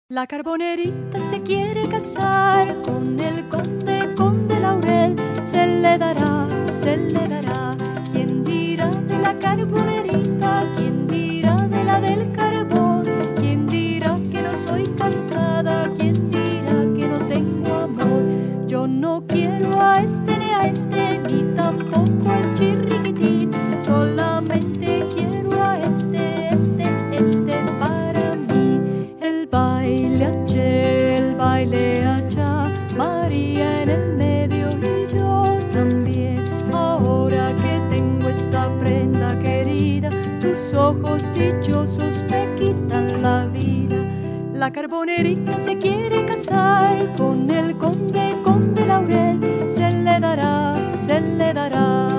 La Carbonerita se quiere casar con el conde Laurel. Se le dará, se le dará. ¿Quién dirá de la Carbonerita? ¿Quién dirá de la del carbón? ¿Quién dirá que no soy casada? ¿Quién dirá que no tengo amor? Yo no quiero a este, ni tampoco al chirriquitín. Solamente quiero a este para mí. El baile allá, María en el medio y yo también. Ahora que tengo esta prenda querida, tus ojos dichosos me quitan la vida. La Carbonerita se quiere casar con el conde Laurel. Se le dará, se le dará.